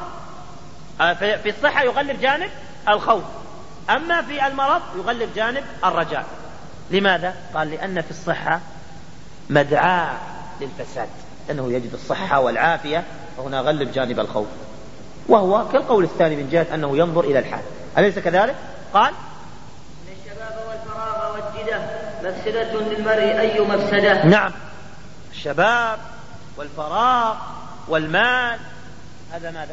في الصحة يغلب جانب الخوف، أما في المرض يغلب جانب الرجاء. لماذا؟ قال: لأن في الصحة مدعاة للفساد، لأنه يجد الصحة والعافية، فهنا غلب جانب الخوف، وهو كالقول الثاني من جهة أنه ينظر إلى الحال، أليس كذلك؟ قال: إن الشباب والفراغ والجدة مفسدة للمرء أي مفسدة. نعم، الشباب والفراغ والمال هذا ماذا؟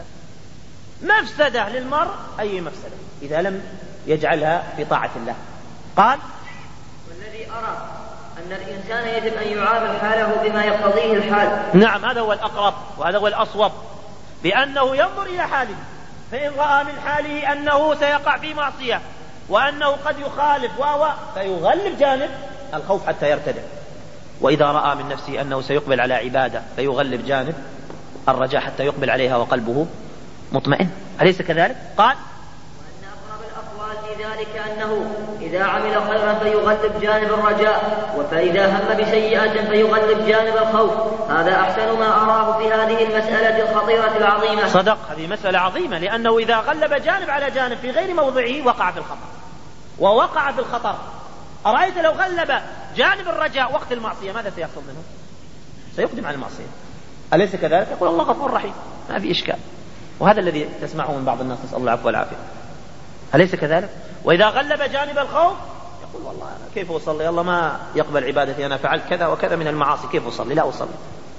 مفسدة للمرء أي مفسدة إذا لم يجعلها في طاعة الله. قال: والذي أرى أن الإنسان يجب أن يعامل حاله بما يقتضيه الحال. نعم، هذا هو الأقرب وهذا هو الأصوب، بأنه ينظر إلى حاله، فإن رأى من حاله أنه سيقع في معصية وأنه قد يخالف وهو فيغلب جانب الخوف حتى يرتدع، وإذا رأى من نفسه أنه سيقبل على عبادة فيغلب جانب الرجاء حتى يقبل عليها وقلبه مطمئن، أليس كذلك؟ قال: وأن أقرب الأقوال في ذلك أنه إذا عمل خيرا فيغلب جانب الرجاء، وفإذا هم بسيئة فيغلب جانب الخوف. هذا أحسن ما أراه في هذه المسألة الخطيرة العظيمة. صدق، هذه مسألة عظيمة، لأنه إذا غلب جانب على جانب في غير موضعه وقع في الخطر، ووقع في الخطر. أرأيت لو غلب جانب الرجاء وقت المعصية ماذا سيحصل منه؟ سيقدم على المعصية، أليس كذلك؟ يقول الله غفور رحيم، ما في إشكال. وهذا الذي تسمعه من بعض الناس، نسأل الله العفو والعافية، أليس كذلك؟ وإذا غلب جانب الخوف يقول والله أنا كيف أصلي، الله ما يقبل عبادتي، أنا فعلت كذا وكذا من المعاصي، كيف أصلي؟ لا أصلي.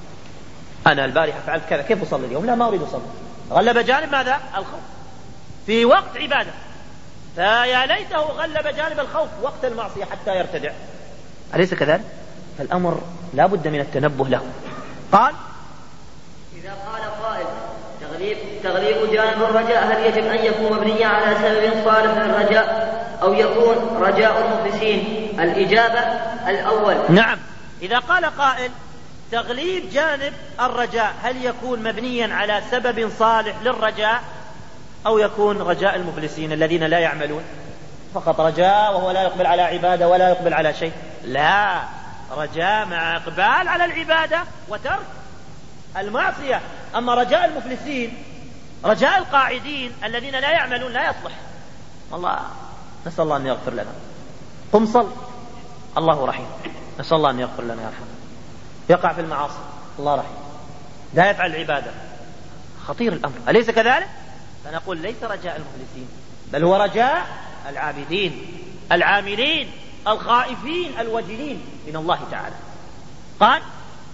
أنا البارحة فعلت كذا، كيف أصلي اليوم؟ لا، ما أريد أصلي. غلب جانب ماذا؟ الخوف في وقت عبادة، فيا ليته غلب جانب الخوف وقت المعصية حتى يرتدع، أليس كذلك؟ فالأمر لا بد من التنبه له. قال: إذا قال قائل تغليب, تغليب جانب الرجاء هل يجب أن يكون مبنيا على سبب صالح للرجاء أو يكون رجاء المخلصين؟ الإجابة الأول. نعم، إذا قال قائل تغليب جانب الرجاء هل يكون مبنيا على سبب صالح للرجاء أو يكون رجاء المفلسين الذين لا يعملون، فقط رجاء وهو لا يقبل على عبادة ولا يقبل على شيء؟ لا، رجاء مع إقبال على العبادة وترك المعصية. أما رجاء المفلسين، رجاء القاعدين الذين لا يعملون، لا يصلح. الله نسأل الله أن يغفر لنا. قم صل، الله رحيم، نسأل الله أن يغفر لنا يرحمنا. يقع في المعاصي، الله رحيم، لا يفعل العبادة، خطير الأمر، أليس كذلك؟ فنقول ليس رجاء المفلسين، بل هو رجاء العابدين العاملين الخائفين الوجلين من الله تعالى. قال: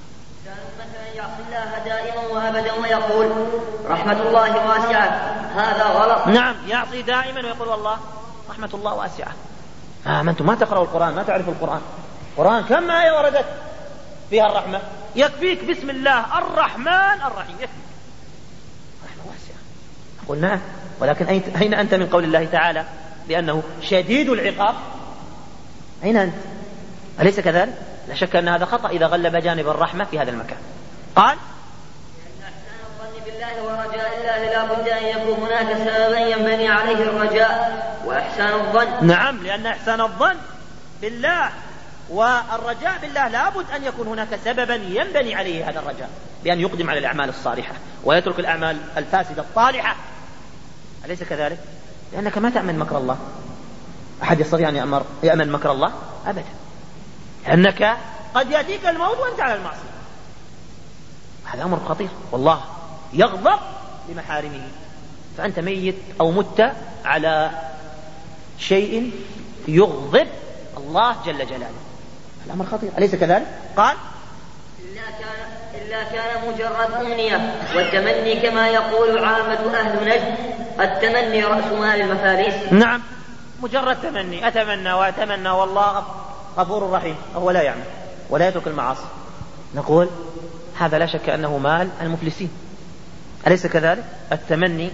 مثلا يعصي الله دائما وابدا ويقول رحمة الله واسعة، هذا غلط. نعم، يعصي دائما ويقول والله رحمة الله واسعة. آه ما أنتم ما تقرأوا القرآن، ما تعرفوا القرآن. القرآن كم آية وردت فيها الرحمة؟ يكفيك بسم الله الرحمن الرحيم، يكفيك رحمة واسعة. أقول نعم، ولكن أين أنت من قول الله تعالى بأنه شديد العقاب؟ أين أنت؟ أليس كذلك؟ لا شك أن هذا خطأ إذا غلب جانب الرحمة في هذا المكان. قال لأن إحسان الظن بالله ورجاء الله لا بد أن يكون هناك سببا ينبني عليه الرجاء وإحسان الظن. نعم، لأن إحسان الظن بالله والرجاء بالله لا بد أن يكون هناك سببا ينبني عليه هذا الرجاء، بأن يقدم على الأعمال الصالحة ويترك الأعمال الفاسدة الطالحة. أليس كذلك؟ لأنك ما تأمن مكر الله. أحد يستطيع أن يأمر يأمن مكر الله؟ أبدا، لأنك قد يأتيك الموت وأنت على المعصية. هذا أمر خطير، والله يغضب لمحارمه، فأنت ميت أو مت على شيء يغضب الله جل جلاله. الأمر خطير، أليس كذلك؟ قال إلا كان, إلا كان مجرد أمنية والتمني كما يقول عامة أهل نجد، التمني رأس مال المفاريس. نعم، مجرد تمني، أتمنى وأتمنى والله غفور رحيم، هو لا يعمل ولا يترك المعاصي. نقول هذا لا شك أنه مال المفلسين، أليس كذلك؟ التمني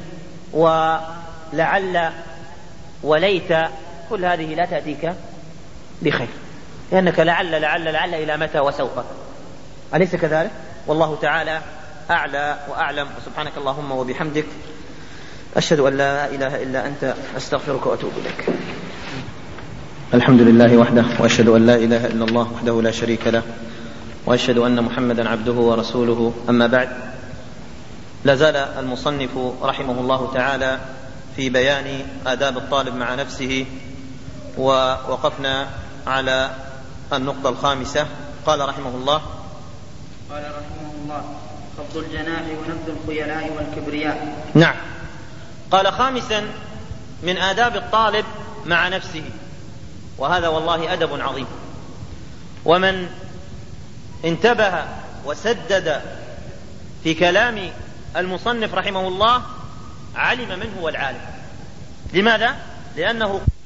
ولعل وليت كل هذه لا تأتيك بخير، لأنك لعل لعل لعل إلى متى وسوف، أليس كذلك؟ والله تعالى أعلى وأعلم، وسبحانك اللهم وبحمدك أشهد أن لا إله إلا أنت أستغفرك وأتوب إليك. الحمد لله وحده، وأشهد أن لا إله إلا الله وحده لا شريك له، وأشهد أن محمدا عبده ورسوله. أما بعد، لازال المصنف رحمه الله تعالى في بيان آداب الطالب مع نفسه، ووقفنا على النقطة الخامسة. قال رحمه الله قال رحمه الله خفض الجناح ونبذ الخيلاء والكبرياء. نعم، قال خامسا من آداب الطالب مع نفسه، وهذا والله أدب عظيم، ومن انتبه وسدد في كلام المصنف رحمه الله علم من هو العالم. لماذا؟ لأنه